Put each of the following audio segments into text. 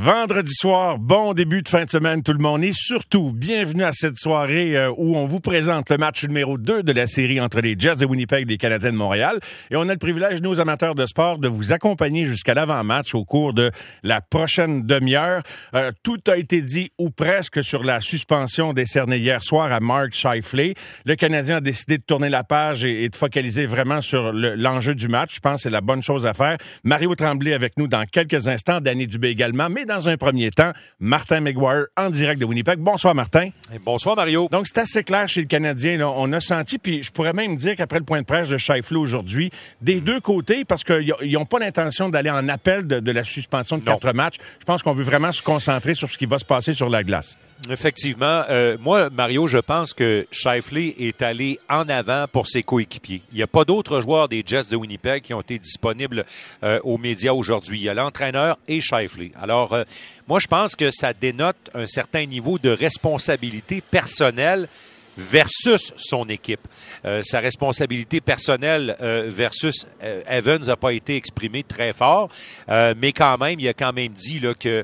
Vendredi soir, bon début de fin de semaine tout le monde et surtout, bienvenue à cette soirée où on vous présente le match numéro 2 de la série entre les Jets de Winnipeg et les Canadiens de Montréal. Et on a le privilège, nous amateurs de sport, de vous accompagner jusqu'à l'avant-match au cours de la prochaine demi-heure. Tout a été dit ou presque sur la suspension décernée hier soir à Mark Scheifele. Le Canadien a décidé de tourner la page et de focaliser vraiment sur l'enjeu du match. Je pense que c'est la bonne chose à faire. Mario Tremblay avec nous dans quelques instants, Danny Dubé également, mais dans un premier temps, Martin McGuire en direct de Winnipeg. Bonsoir Martin. Et bonsoir Mario. Donc c'est assez clair chez le Canadien, là. On a senti, puis je pourrais même dire qu'après le point de presse de Scheifele aujourd'hui, des deux côtés, parce qu'ils n'ont pas l'intention d'aller en appel de la suspension de 4 matchs, je pense qu'on veut vraiment se concentrer sur ce qui va se passer sur la glace. Effectivement. Moi, Mario, je pense que Scheifele est allé en avant pour ses coéquipiers. Il n'y a pas d'autres joueurs des Jets de Winnipeg qui ont été disponibles aux médias aujourd'hui. Il y a l'entraîneur et Scheifele. Alors, moi, je pense que ça dénote un certain niveau de responsabilité personnelle versus son équipe. Sa responsabilité personnelle versus Evans n'a pas été exprimée très fort, mais quand même, il a quand même dit là, que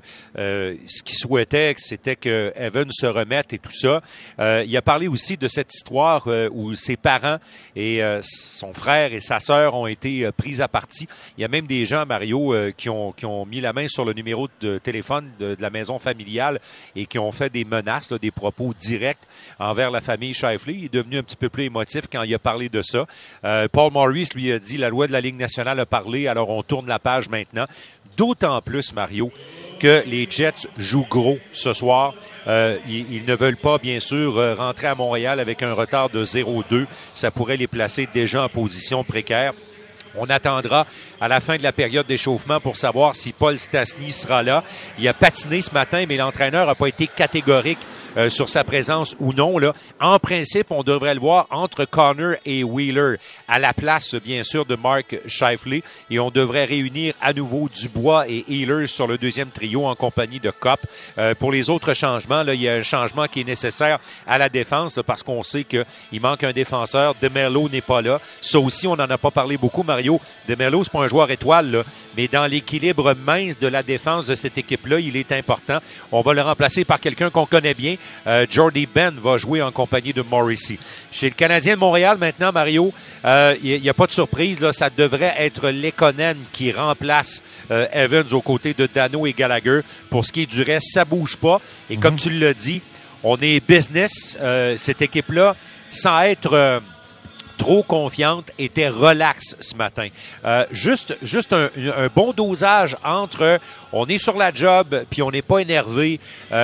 ce qu'il souhaitait, c'était que Evans se remette et tout ça. Il a parlé aussi de cette histoire où ses parents et son frère et sa sœur ont été pris à partie. Il y a même des gens, Mario, qui ont mis la main sur le numéro de téléphone de la maison familiale et qui ont fait des menaces, là, des propos directs envers la famille Scheifele. Il est devenu un petit peu plus émotif quand il a parlé de ça. Paul Maurice lui a dit la loi de la Ligue nationale a parlé, alors on tourne la page maintenant. D'autant plus, Mario, que les Jets jouent gros ce soir. Ils ne veulent pas, bien sûr, rentrer à Montréal avec un retard de 0-2. Ça pourrait les placer déjà en position précaire. On attendra à la fin de la période d'échauffement pour savoir si Paul Stastny sera là. Il a patiné ce matin, mais l'entraîneur n'a pas été catégorique sur sa présence ou non. Là. En principe, on devrait le voir entre Connor et Wheeler à la place, bien sûr, de Mark Scheifele. Et on devrait réunir à nouveau Dubois et Ehlers sur le deuxième trio en compagnie de Copp. Pour les autres changements, là, il y a un changement qui est nécessaire à la défense là, parce qu'on sait qu'il manque un défenseur. DeMello n'est pas là. Ça aussi, on n'en a pas parlé beaucoup, Mario. DeMello, c'est pas un joueur étoile, là, mais dans l'équilibre mince de la défense de cette équipe-là, il est important. On va le remplacer par quelqu'un qu'on connaît bien. Jordy Ben va jouer en compagnie de Morrissey. Chez le Canadien de Montréal, maintenant, Mario, il n'y a pas de surprise. Là, ça devrait être Lekonen qui remplace Evans aux côtés de Dano et Gallagher. Pour ce qui est du reste, ça bouge pas. Et comme tu l'as dit, on est business. Cette équipe-là, sans être trop confiante, était relax ce matin. Juste un bon dosage entre on est sur la job puis on n'est pas énervé.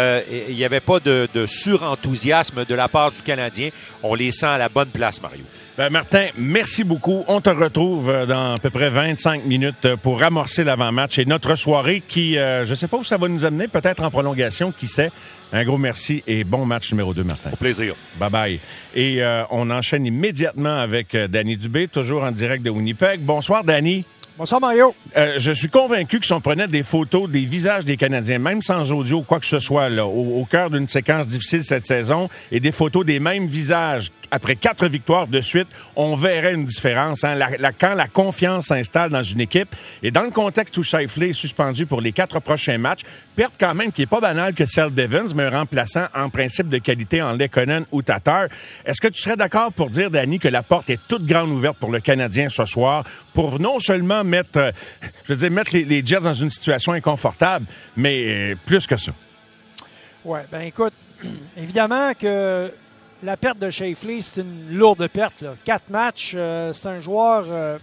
Il n'y avait pas de surenthousiasme de la part du Canadien. On les sent à la bonne place, Mario. Martin, merci beaucoup. On te retrouve dans à peu près 25 minutes pour amorcer l'avant-match et notre soirée qui, je ne sais pas où ça va nous amener, peut-être en prolongation, qui sait. Un gros merci et bon match numéro 2, Martin. Au plaisir. Bye-bye. Et on enchaîne immédiatement avec Danny Dubé, toujours en direct de Winnipeg. Bonsoir, Danny. Bonsoir, Mario. Je suis convaincu que si on prenait des photos des visages des Canadiens, même sans audio ou quoi que ce soit, là, au cœur d'une séquence difficile cette saison, et des photos des mêmes visages après 4 victoires de suite, on verrait une différence. Hein? Quand la confiance s'installe dans une équipe, et dans le contexte où Scheifele est suspendu pour les 4 prochains matchs, perte quand même qui est pas banale que celle d'Evans, mais un remplaçant en principe de qualité en Lekonen ou Tatar. Est-ce que tu serais d'accord pour dire, Danny, que la porte est toute grande ouverte pour le Canadien ce soir, pour non seulement mettre les Jets dans une situation inconfortable, mais plus que ça? Oui, bien écoute, évidemment que la perte de Scheifele, c'est une lourde perte. Là. 4 matchs, c'est un joueur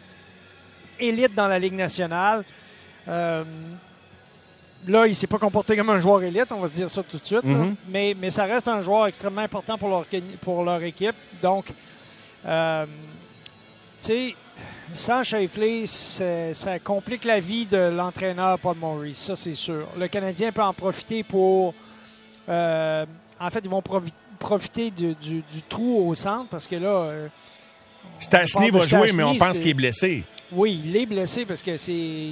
élite dans la Ligue nationale. Là, il ne s'est pas comporté comme un joueur élite, on va se dire ça tout de suite. Là. Mais ça reste un joueur extrêmement important pour leur équipe. Donc, tu sais, sans Scheifele, ça complique la vie de l'entraîneur Paul Maurice, ça c'est sûr. Le Canadien peut en profiter pour... en fait, ils vont profiter du trou au centre parce que là... Stastny va jouer, mais on pense qu'il est blessé. Oui, il est blessé parce que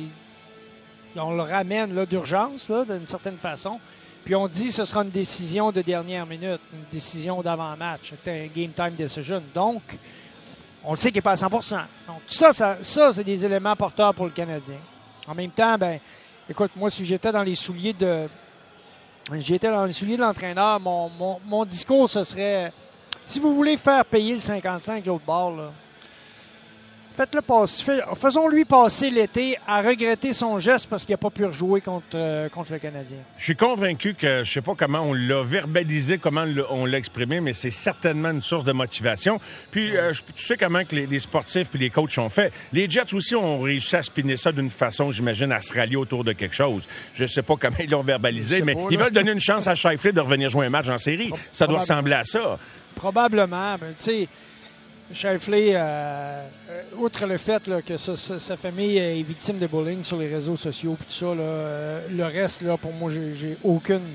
on le ramène là, d'urgence, là, d'une certaine façon. Puis on dit que ce sera une décision de dernière minute, une décision d'avant-match. C'est un game time decision. Donc, on le sait qu'il n'est pas à 100%. Donc, ça c'est des éléments porteurs pour le Canadien. En même temps, ben, Écoute, moi, si j'étais dans les souliers de l'entraîneur, mon discours, ce serait, si vous voulez faire payer le 55 l'autre bord, là, faites-le passer. Faisons-lui passer l'été à regretter son geste parce qu'il n'a pas pu rejouer contre le Canadien. Je suis convaincu que, je sais pas comment on l'a verbalisé, comment on l'a exprimé, mais c'est certainement une source de motivation. Puis, tu sais comment que les sportifs puis les coachs ont fait. Les Jets aussi ont réussi à spinner ça d'une façon, j'imagine, à se rallier autour de quelque chose. Je sais pas comment ils l'ont verbalisé, mais ils veulent donner une chance à Scheifele de revenir jouer un match en série. Ça doit ressembler à ça. Probablement. Tu sais, Scheifele, outre le fait là, que sa famille est victime de bullying sur les réseaux sociaux et tout ça, là, le reste, là, pour moi, j'ai aucune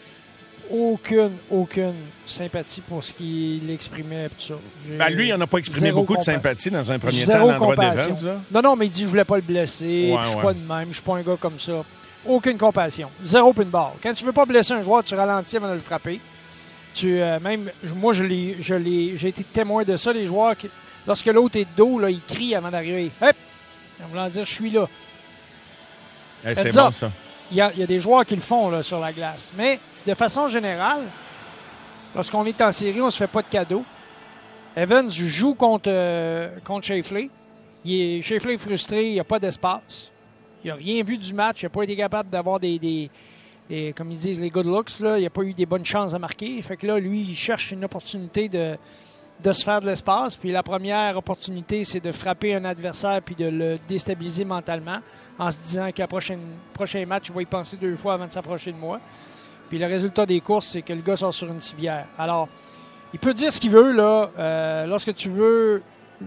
sympathie pour ce qu'il exprimait. Tout ça. Ben, lui, il n'en a pas exprimé beaucoup de sympathie dans un premier temps Zéro à l'endroit compassion. d'Evans. Non, mais il dit je voulais pas le blesser, je suis pas de même, je suis pas un gars comme ça. Aucune compassion. Zéro pin barre. Quand tu veux pas blesser un joueur, tu ralentis avant de le frapper. Moi, j'ai été témoin de ça, les joueurs, lorsque l'autre est de dos, là, ils crient avant d'arriver. Hop! En voulant dire, je suis là. C'est bon, ça. Il y a des joueurs qui le font là, sur la glace. Mais, de façon générale, lorsqu'on est en série, on se fait pas de cadeaux. Evans joue contre Scheifele. Scheifele est frustré, il n'y a pas d'espace. Il n'a rien vu du match, il n'a pas été capable d'avoir des comme ils disent, les good looks, là, il n'a pas eu des bonnes chances à marquer. Fait que là, lui, il cherche une opportunité de se faire de l'espace. Puis la première opportunité, c'est de frapper un adversaire puis de le déstabiliser mentalement en se disant qu'à prochain match, il va y penser 2 fois avant de s'approcher de moi. Puis le résultat des courses, c'est que le gars sort sur une civière. Alors, il peut dire ce qu'il veut, là. Lorsque tu veux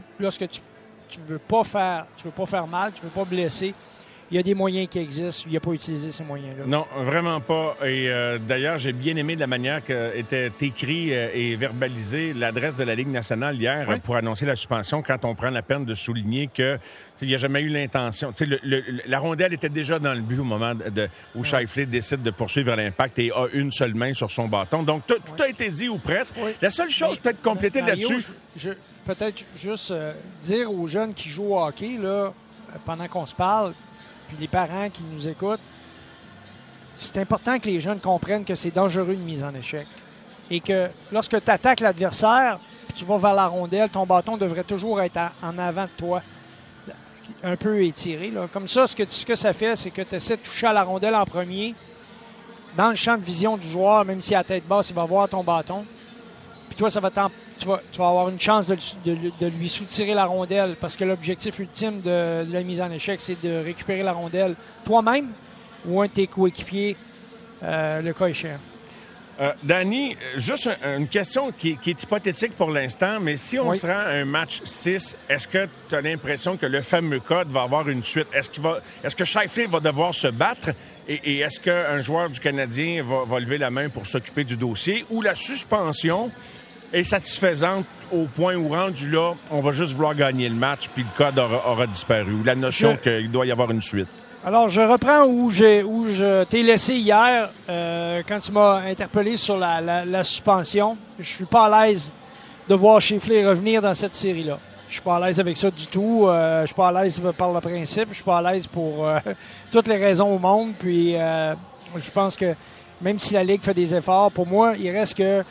pas faire mal, tu veux pas blesser, il y a des moyens qui existent. Il n'a pas utilisé ces moyens-là. Non, vraiment pas. Et d'ailleurs, j'ai bien aimé la manière qu'était écrit et verbalisé l'adresse de la Ligue nationale hier pour annoncer la suspension quand on prend la peine de souligner que il n'y a jamais eu l'intention. La rondelle était déjà dans le but au moment où Scheifele décide de poursuivre l'Impact et a une seule main sur son bâton. Donc, tout a été dit ou presque. Oui. La seule chose peut-être complétée là-dessus... Peut-être juste dire aux jeunes qui jouent au hockey, là, pendant qu'on se parle, puis les parents qui nous écoutent, c'est important que les jeunes comprennent que c'est dangereux une mise en échec. Et que lorsque tu attaques l'adversaire, puis tu vas vers la rondelle, ton bâton devrait toujours être en avant de toi, un peu étiré. Là. Comme ça, ce que ça fait, c'est que tu essaies de toucher à la rondelle en premier. Dans le champ de vision du joueur, même si à tête basse, il va voir ton bâton. Puis toi, tu vas avoir une chance de lui soutirer la rondelle parce que l'objectif ultime de la mise en échec, c'est de récupérer la rondelle toi-même ou un de tes coéquipiers, le cas échéant. Danny, juste une question qui est hypothétique pour l'instant, mais si on se rend à un match 6, est-ce que tu as l'impression que le fameux code va avoir une suite? Est-ce que Scheifele va devoir se battre? Et est-ce qu'un joueur du Canadien va lever la main pour s'occuper du dossier? Ou la suspension est satisfaisante au point où, rendu là, on va juste vouloir gagner le match puis le code aura disparu? Ou la notion qu'il doit y avoir une suite? Alors, je reprends où je t'ai laissé hier quand tu m'as interpellé sur la suspension. Je suis pas à l'aise de voir Scheifele revenir dans cette série-là. Je suis pas à l'aise avec ça du tout. Je suis pas à l'aise par le principe. Je suis pas à l'aise pour toutes les raisons au monde. Puis, je pense que même si la Ligue fait des efforts, pour moi, il reste que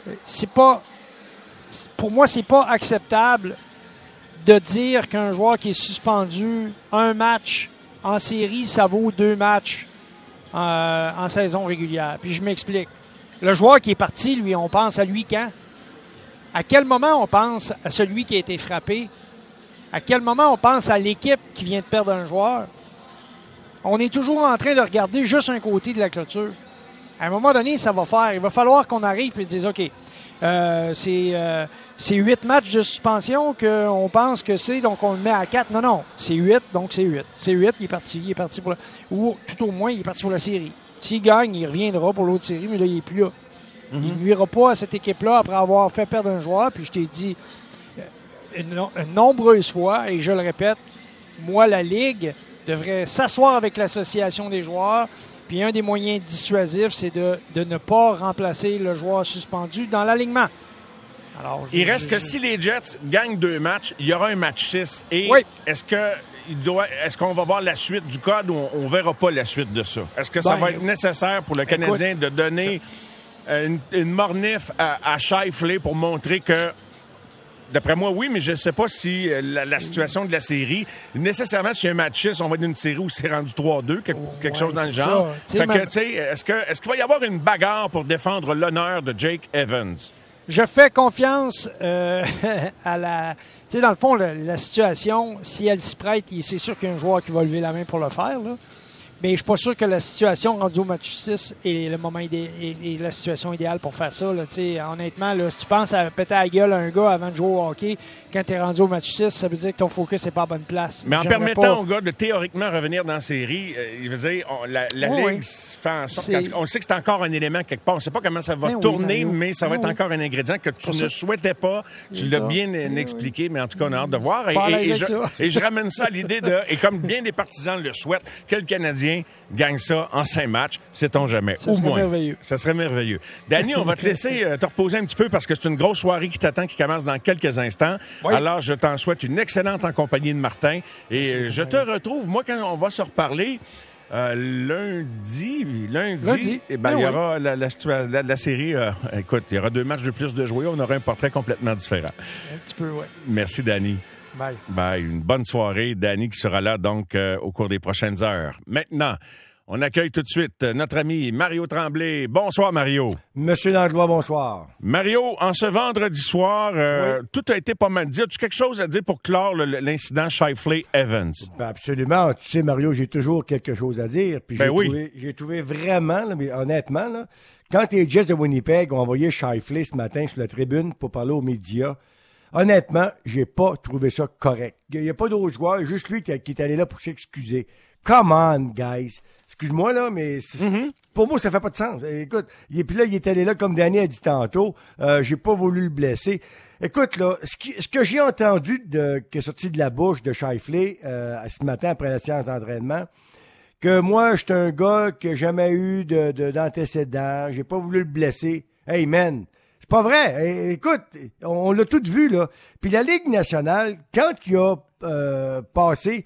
pour moi, c'est pas acceptable de dire qu'un joueur qui est suspendu un match en série, ça vaut 2 matchs en saison régulière. Puis je m'explique. Le joueur qui est parti, lui, on pense à lui quand? À quel moment on pense à celui qui a été frappé? À quel moment on pense à l'équipe qui vient de perdre un joueur? On est toujours en train de regarder juste un côté de la clôture. À un moment donné, ça va faire. Il va falloir qu'on arrive et dire, OK, c'est 8 matchs de suspension qu'on pense que c'est, donc on le met à 4. Non, c'est 8, donc c'est 8. C'est 8, il est parti pour ou tout au moins, il est parti pour la série. S'il gagne, il reviendra pour l'autre série, mais là, il n'est plus là. Il ne nuira pas à cette équipe-là après avoir fait perdre un joueur. Puis je t'ai dit une nombreuse fois, et je le répète, moi, la Ligue devrait s'asseoir avec l'association des joueurs. Puis un des moyens dissuasifs, c'est de ne pas remplacer le joueur suspendu dans l'alignement. Alors, il reste que si les Jets gagnent 2 matchs, il y aura un match 6. Et est-ce que est-ce qu'on va voir la suite du code ou on verra pas la suite de ça? Est-ce que ça va être nécessaire pour le Canadien de donner une mornif à Scheifele pour montrer que, d'après moi, oui, mais je ne sais pas si la situation de la série, nécessairement, s'il y a un match 6, on va être dans une série où c'est rendu 3-2, quelque chose dans le genre. Fait que, tu sais, est-ce qu'il va y avoir une bagarre pour défendre l'honneur de Jake Evans? Je fais confiance à la... Tu sais, dans le fond, la situation, si elle s'y prête, c'est sûr qu'il y a un joueur qui va lever la main pour le faire, là. Mais je suis pas sûr que la situation rendue au match 6 est le moment est la situation idéale pour faire ça. Là. Honnêtement, là, si tu penses à péter la gueule à un gars avant de jouer au hockey, quand tu es rendu au match 6, ça veut dire que ton focus n'est pas à bonne place. Mais en permettant au gars de théoriquement revenir dans la série, il veut dire, la Ligue fait en sorte on sait que c'est encore un élément quelque part. On ne sait pas comment ça va tourner, mais ça va être encore un ingrédient que tu ne souhaitais pas. Tu l'as bien expliqué, mais en tout cas, on a hâte de voir. Et je ramène ça à l'idée de, et comme bien des partisans le souhaitent, que le Canadien gagne ça en 5 matchs, sait-on jamais. Ça serait merveilleux. Ça serait merveilleux. Danny, on va te laisser te reposer un petit peu parce que c'est une grosse soirée qui t'attend, qui commence dans quelques instants. Oui. Alors, je t'en souhaite une excellente en compagnie de Martin. Et je te retrouve, moi, quand on va se reparler, lundi, il y aura la série. Écoute, il y aura 2 matchs de plus de jouer. On aura un portrait complètement différent. Un petit peu, oui. Merci, Danny. Bye. Bye. Une bonne soirée. Danny qui sera là, donc, au cours des prochaines heures. Maintenant, on accueille tout de suite notre ami Mario Tremblay. Bonsoir, Mario. Monsieur Langlois, bonsoir. Mario, en ce vendredi soir, tout a été pas mal dit. As-tu quelque chose à dire pour clore l'incident Scheifele-Evans? Ben absolument. Tu sais, Mario, j'ai toujours quelque chose à dire. Puis j'ai trouvé vraiment, là, mais honnêtement, là, quand les Jets de Winnipeg ont envoyé Scheifele ce matin sur la tribune pour parler aux médias, honnêtement, j'ai pas trouvé ça correct. Il n'y a pas d'autres joueurs, juste lui qui est allé là pour s'excuser. Come on, guys. Excuse-moi, là, mais pour moi, ça fait pas de sens. Écoute, puis là, il est allé là, comme Danny a dit tantôt. J'ai pas voulu le blesser. Écoute, là, ce que j'ai entendu qui est sorti de la bouche de Scheifele ce matin après la séance d'entraînement, que moi, j'étais un gars qui n'a jamais eu d'antécédent, j'ai pas voulu le blesser. Hey, man! C'est pas vrai. Écoute, on l'a tout vu, là. Puis la Ligue nationale, quand il a passé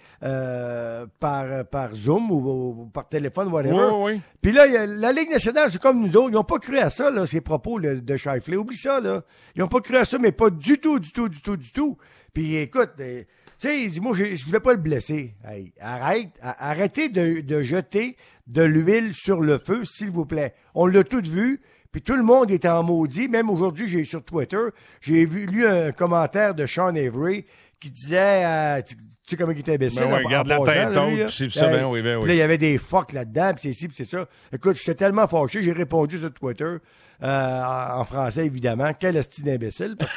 par Zoom ou par téléphone, whatever. Oui. Puis là, la Ligue nationale, c'est comme nous autres. Ils n'ont pas cru à ça, là, ces propos de Scheifele. Oublie ça, là. Ils n'ont pas cru à ça, mais pas du tout. Puis écoute, tu sais, il dit, moi, je voulais pas le blesser. Hey, arrêtez de jeter de l'huile sur le feu, s'il vous plaît. On l'a tout vu. Puis tout le monde était en maudit. Même aujourd'hui, sur Twitter, j'ai lu un commentaire de Sean Avery qui disait, tu sais comment il était imbécile. Ben oui, regarde la tête haute, c'est ça, ben oui. Puis là, il y avait des fuck là-dedans, puis c'est ci, puis c'est ça. Écoute, j'étais tellement fâché, j'ai répondu sur Twitter, en français, évidemment. Quel esti d'imbécile, parce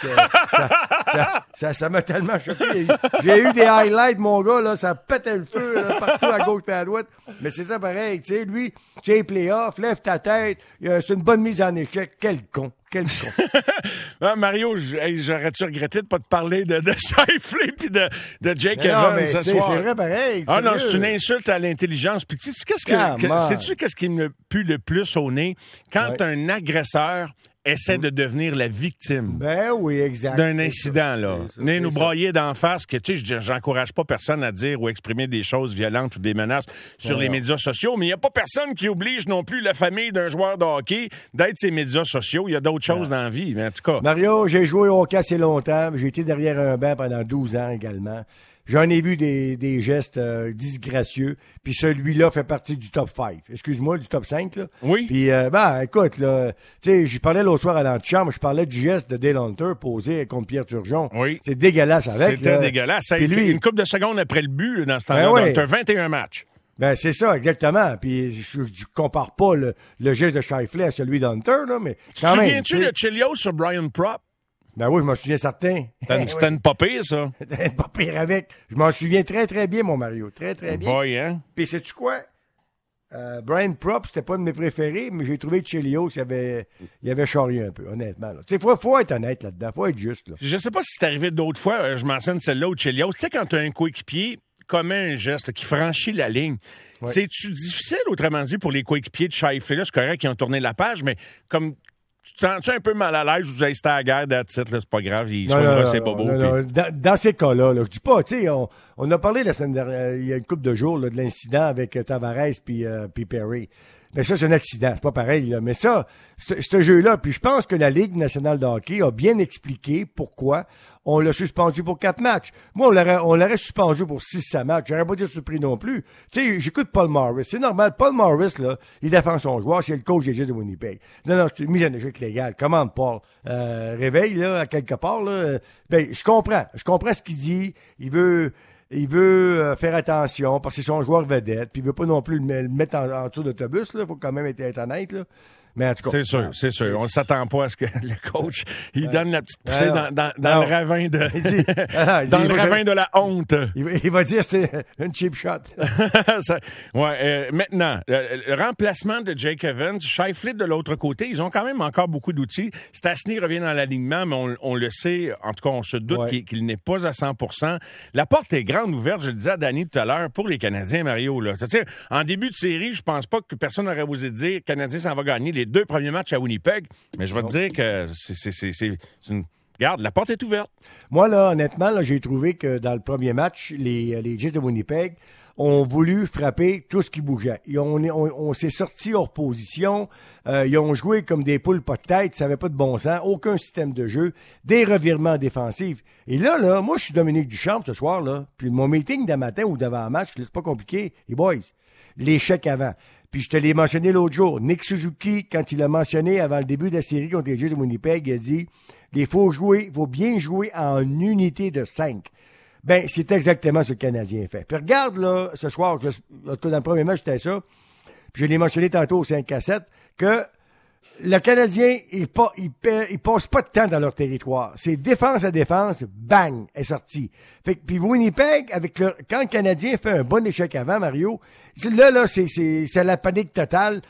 que ça m'a tellement choqué. J'ai eu des highlights, mon gars, là, ça pétait le feu, là, partout à gauche et à droite. Mais c'est ça pareil, tu sais, lui, tu sais, playoff, lève ta tête, c'est une bonne mise en échec. Quel con. Mario, j'aurais-tu regretté de pas te parler de Scheifele puis de Jake Evans ce soir? C'est vrai pareil. Ah non, c'est une insulte à l'intelligence. Puis sais-tu qu'est-ce qui me pue le plus au nez? Quand un agresseur essaie de devenir la victime. Ben oui, exact. D'un incident, là. Venez nous brailler d'en face que, tu sais, j'encourage pas personne à dire ou exprimer des choses violentes ou des menaces sur les médias sociaux, mais il n'y a pas personne qui oblige non plus la famille d'un joueur de hockey d'être ses médias sociaux. Il y a d'autres choses dans la vie, mais en tout cas. Mario, j'ai joué au hockey assez longtemps. J'ai été derrière un banc pendant 12 ans également. J'en ai vu des gestes disgracieux, puis celui-là fait partie du top 5. Excuse-moi, du top 5, là. Oui. Puis, écoute, là, tu sais, j'y parlais l'autre soir à l'antichambre, je parlais du geste de Dale Hunter posé contre Pierre Turgeon. Oui. C'est dégueulasse avec, C'était dégueulasse. Ça a été une couple de secondes après le but, dans ce temps-là. Ben oui. T'as 21 matchs. Ben, c'est ça, exactement. Puis, je compare pas le geste de Scheifele à celui d'Hunter, là, mais quand même. Te souviens-tu de Chelios sur Brian Propp? Ben oui, je m'en souviens certain. C'était une pas pire, ça. C'était une pas pire avec. Je m'en souviens très, très bien, mon Mario. Très, très bien. Boy, hein? Puis, sais-tu quoi? Brian Propp, c'était pas un de mes préférés, mais j'ai trouvé que Chelios, il avait charrié un peu, honnêtement. Tu sais, faut être honnête là-dedans. Faut être juste, là. Je sais pas si c'est arrivé d'autres fois. Je mentionne celle-là au Chelios. Tu sais, quand tu as un coéquipier commet un geste qui franchit la ligne, c'est-tu difficile, autrement dit, pour les coéquipiers de Scheifele? Là, c'est correct qu'ils ont tourné la page, mais comme Tu te sens un peu mal à l'aise, vous avez c'était à la guerre, that's it, là, c'est pas grave, il soignera ses bobos. Non. Dans ces cas-là, là, je dis pas, tu sais, on a parlé la semaine dernière, il y a une couple de jours, là, de l'incident avec Tavares puis Perry. Mais ça, c'est un accident, c'est pas pareil, là. Mais ça, ce jeu-là, puis je pense que la Ligue nationale de hockey a bien expliqué pourquoi on l'a suspendu pour 4 matchs. Moi, on l'aurait suspendu pour 6 matchs. J'aurais pas été surpris non plus. Tu sais, j'écoute Paul Morris. C'est normal. Paul Morris, là, il défend son joueur. C'est le coach des Jets de Winnipeg. Non, c'est une mise en échec légale. Commande, Paul. Réveille, là, à quelque part, là. Ben, je comprends. Je comprends ce qu'il dit. Il veut faire attention parce que c'est son joueur vedette, puis il veut pas non plus le mettre en dessous d'autobus, là. Faut quand même être honnête, là. Mais en tout cas. C'est sûr. On ne s'attend pas à ce que le coach, il donne la petite poussée dans le ravin de, dans le ravin de la honte. Il va dire c'est une cheap shot. Maintenant, le remplacement de Jake Evans, Scheifele de l'autre côté, ils ont quand même encore beaucoup d'outils. Stastny revient dans l'alignement, mais on le sait, en tout cas, on se doute qu'il n'est pas à 100%. La porte est grande ouverte, je le disais à Danny tout à l'heure, pour les Canadiens, Mario, là. C'est-à-dire, en début de série, je pense pas que personne n'aurait osé dire, le Canadien s'en va gagner les 2 premiers matchs à Winnipeg, mais je vais te dire que c'est une... Regarde, la porte est ouverte. Moi, là, honnêtement, là, j'ai trouvé que dans le premier match, les Jets de Winnipeg ont voulu frapper tout ce qui bougeait. On s'est sortis hors position. Ils ont joué comme des poules pas de tête. Ça n'avait pas de bon sens. Aucun système de jeu. Des revirements défensifs. Et là, moi, je suis Dominique Duchamp ce soir, là. Puis mon meeting d'un matin ou d'avant un match, c'est pas compliqué. Les boys, l'échec avant. Puis je te l'ai mentionné l'autre jour. Nick Suzuki, quand il a mentionné avant le début de la série contre les Jets de Winnipeg, il a dit il faut bien jouer en unité de 5. Ben, c'est exactement ce que le Canadien fait. Puis regarde, là, ce soir, dans le premier match, c'était ça. Puis je l'ai mentionné tantôt au 5-7, que le Canadien, il passe pas de temps dans leur territoire. C'est défense à défense, bang, est sorti. Fait que, puis Winnipeg, quand le Canadien fait un bon échec avant, Mario, là, c'est la panique totale.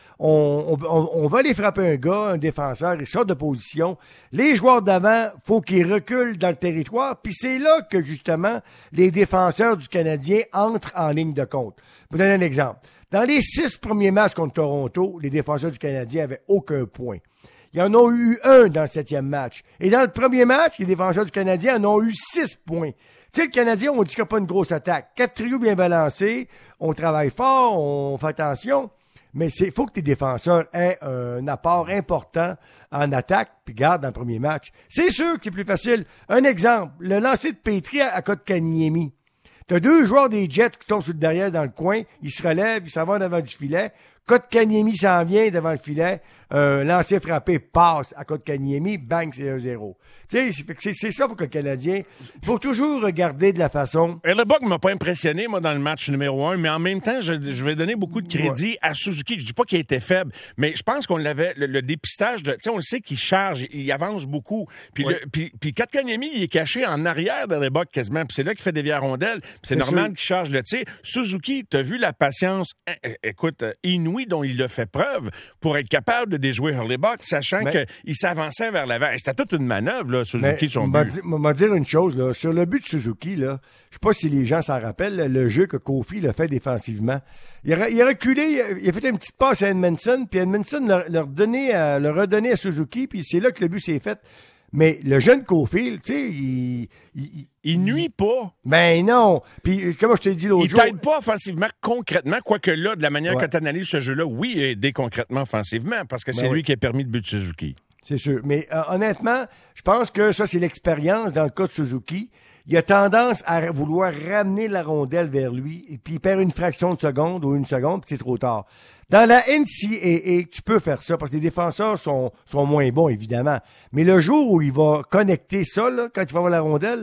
On va aller frapper un gars, un défenseur, il sort de position. Les joueurs d'avant, faut qu'ils reculent dans le territoire. Puis c'est là que, justement, les défenseurs du Canadien entrent en ligne de compte. Je vous donne un exemple. Dans les 6 premiers matchs contre Toronto, les défenseurs du Canadien avaient aucun point. Ils en ont eu un dans le 7e match. Et dans le premier match, les défenseurs du Canadien en ont eu 6 points. Tu sais, le Canadien, on dit qu'il n'y a pas une grosse attaque. 4 trios bien balancés, on travaille fort, on fait attention. Mais il faut que tes défenseurs aient un apport important en attaque, puis garde dans le premier match. C'est sûr que c'est plus facile. Un exemple, le lancer de Petry à Kotkaniemi. T'as 2 joueurs des Jets qui tombent sur le derrière dans le coin, ils se relèvent, ils s'en vont devant du filet. Kotkaniemi s'en vient devant le filet, lancer frappé passe à Kotkaniemi, bang, c'est 1-0. Tu sais, c'est ça pour que le Canadien, il faut toujours regarder de la façon. Hellebuyck m'a pas impressionné, moi, dans le match numéro 1, mais en même temps, je vais donner beaucoup de crédit à Suzuki. Je dis pas qu'il était faible, mais je pense qu'on l'avait, le dépistage de, tu sais, on le sait qu'il charge, il avance beaucoup. Puis Kotkaniemi, il est caché en arrière d'Hellebuyck quasiment, puis c'est là qu'il fait des rondelles, puis c'est normal qu'il charge le tir. Suzuki, t'as vu la patience, écoute, inouïe dont il a fait preuve pour être capable de déjouer Hellebuyck, sachant qu'il s'avançait vers l'avant. C'était toute une manœuvre, là, Suzuki, son but. M'a dire une chose, là. Sur le but de Suzuki, là, je sais pas si les gens s'en rappellent, le jeu que Kofi l'a fait défensivement. Il a reculé, il a fait une petite passe à Edmondson, puis Edmondson l'a redonné à Suzuki, puis c'est là que le but s'est fait. Mais le jeune Caulfield, tu sais, il nuit pas. Ben non. Puis, comme je t'ai dit l'autre jour... Il t'aide pas offensivement, concrètement, quoique là, de la manière que tu analyses ce jeu-là, oui, il a aidé concrètement offensivement, parce que c'est lui qui a permis le but de Suzuki. C'est sûr. Mais honnêtement, je pense que ça, c'est l'expérience dans le cas de Suzuki. Il a tendance à vouloir ramener la rondelle vers lui, et puis il perd une fraction de seconde ou 1 seconde, puis c'est trop tard. Dans la NCAA, tu peux faire ça, parce que les défenseurs sont moins bons, évidemment. Mais le jour où il va connecter ça, là, quand il va avoir la rondelle,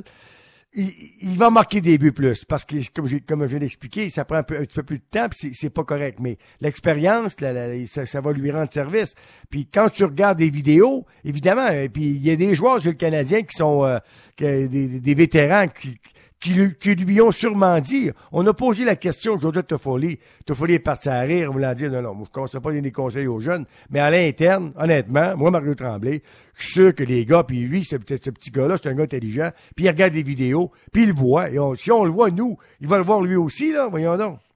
il va marquer des buts plus. Parce que, comme je viens d'expliquer, ça prend un petit peu plus de temps, puis c'est pas correct. Mais l'expérience, ça va lui rendre service. Puis quand tu regardes des vidéos, évidemment, puis il y a des joueurs sur le Canadien qui sont des vétérans qui lui ont sûrement dit, on a posé la question aujourd'hui à Toffoli. Toffoli est parti à rire, voulant dire, non, je ne conseille pas donner des conseils aux jeunes, mais à l'interne, honnêtement, moi, Mario Tremblay, je suis sûr que les gars, puis lui, ce petit gars-là, c'est un gars intelligent, puis il regarde des vidéos, puis il le voit, et si on le voit, nous, il va le voir lui aussi, là, voyons donc.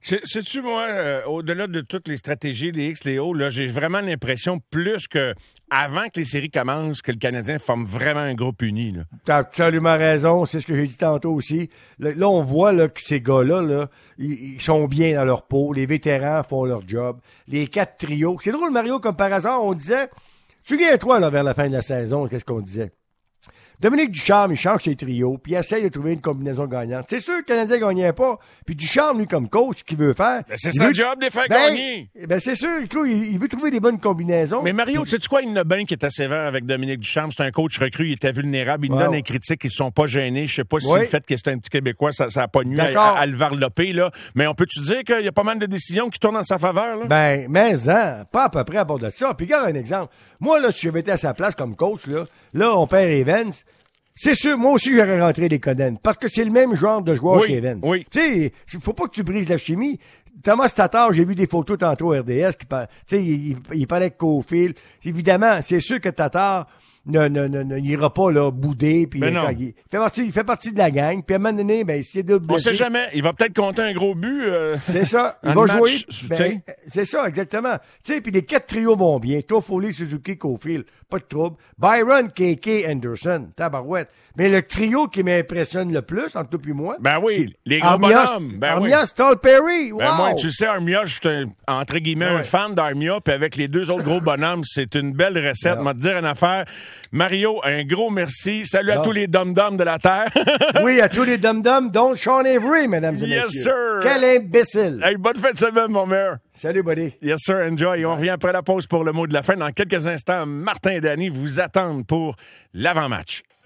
Sais-tu, moi, au-delà de toutes les stratégies, les X, les O, là, j'ai vraiment l'impression, plus que avant que les séries commencent, que le Canadien forme vraiment un groupe uni. Là. T'as absolument raison, c'est ce que j'ai dit tantôt aussi. Là, on voit là, que ces gars-là, là, ils sont bien dans leur peau, les vétérans font leur job, les 4 trios. C'est drôle, Mario, comme par hasard, on disait, souviens-toi, là, vers la fin de la saison, qu'est-ce qu'on disait? Dominique Ducharme, il change ses trios, puis il essaye de trouver une combinaison gagnante. C'est sûr que le Canadien ne gagnait pas. Puis Ducharme, lui, comme coach, ce qu'il veut faire... Ben, c'est son job de les faire gagner. Ben c'est sûr, il veut trouver des bonnes combinaisons. Mais Mario, sais-tu quoi? Il y en a bien qui était sévère avec Dominique Ducharme. C'est un coach recru, il était vulnérable. Il donne des critiques, ils ne sont pas gênés. Je sais pas si le fait que c'est un petit Québécois, ça n'a pas nuit à le varloper, là. Mais on peut-tu dire qu'il y a pas mal de décisions qui tournent en sa faveur, là? Ben, pas à peu près à bord de ça. Puis regarde un exemple. Moi, là, si j'avais été à sa place comme coach, là on perd Evans. C'est sûr, moi aussi, j'aurais rentré les Coden. Parce que c'est le même genre de joueur chez Evans. Oui. Tu sais, faut pas que tu brises la chimie. Thomas Tatar, j'ai vu des photos tantôt au RDS, tu sais, il parlait de Caulfield. Évidemment, c'est sûr que Tatar n'ira pas, là, bouder, puis il fait partie de la gang, puis à un moment donné, ben, s'il est on sait jamais, il va peut-être compter un gros but, c'est ça, il va jouer, c'est ça, exactement. Tu sais, puis les 4 trios vont bien, Toffoli, Suzuki, Caulfield, pas de trouble. Byron, KK, Anderson, tabarouette. Mais le trio qui m'impressionne le plus, entre toi et moi. Ben oui, les gros bonhommes. Ben Armia, Stahl Perry. Wow. Ben moi, tu sais, Armia, je suis entre guillemets un fan d'Armia, puis avec les 2 autres gros bonhommes, c'est une belle recette. Je vais te dire une affaire. Mario, un gros merci. Salut à tous les dom-doms de la Terre. Oui, à tous les dom-doms, dont Sean Avery, mesdames et messieurs. Yes, sir. Quel imbécile. Hey, bonne fête de semaine, mon maire. Salut, buddy. Yes, sir, enjoy. Et on revient après la pause pour le mot de la fin. Dans quelques instants, Martin et Danny vous attendent pour l'avant-match.